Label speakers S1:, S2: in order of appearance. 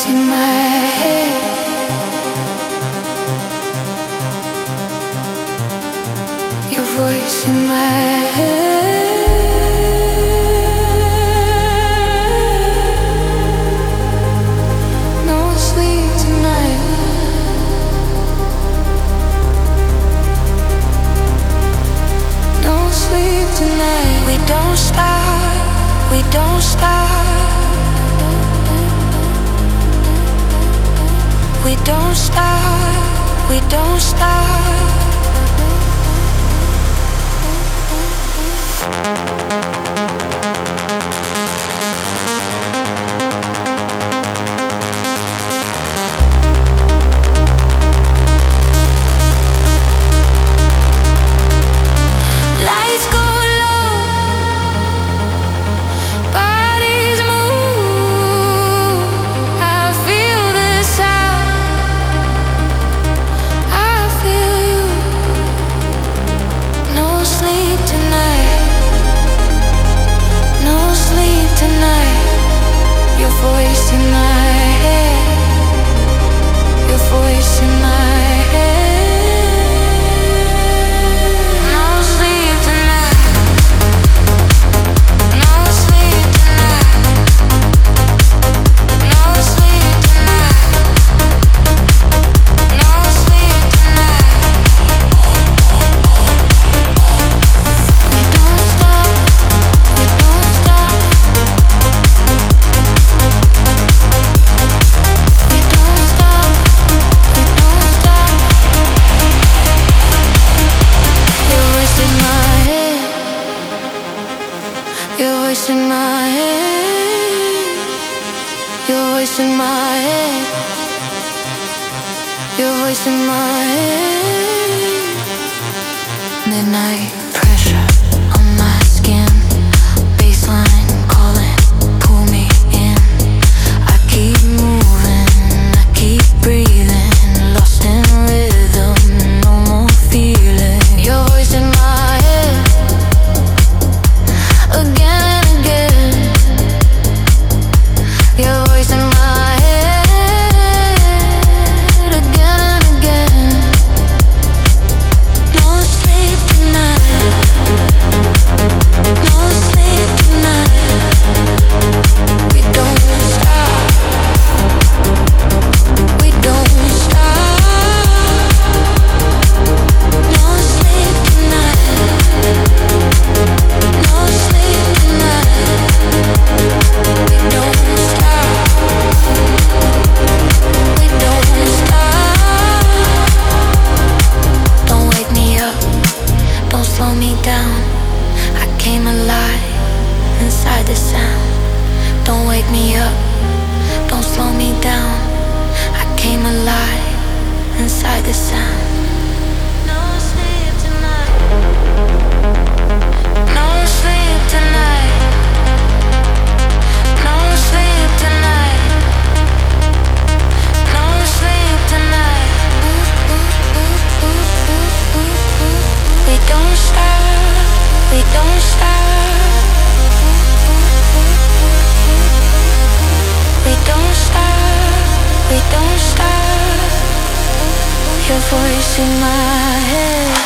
S1: in my head. Your voice in my head. No sleep tonight. No sleep tonight. We don't stop. We don't stop. We don't stop, we don't stop. Lights go low, bodies move. I feel the sound. I feel you. No sleep tonight. No sleep tonight. Your voice in my head. Your voice in my head. No sleep tonight. No sleep tonight. No sleep tonight. No sleep tonight. We don't stop. We don't stop. We don't stop. We don't stop. Your voice in my head. Your voice in my head. Your voice in my head. Your voice in my head. Midnight pressure on my skin. Baseline calling, pull me in. I keep moving, I keep breathing. Lost in rhythm, no more feeling. Your voice in my head, again and again. Your voice in my head, again and again. No sleep tonight. No sleep tonight. We don't stop. We don't stop. No sleep tonight. No sleep tonight. We don't stop. We don't stop. Don't wake me up. Don't slow me down. I came alive inside the sound. Don't wake me up. Don't slow me down. I came alive inside the sound. No sleep tonight. No sleep tonight. No sleep tonight. No sleep tonight. We don't stop. We don't stop. We don't stop. We don't stop. Your voice in my head.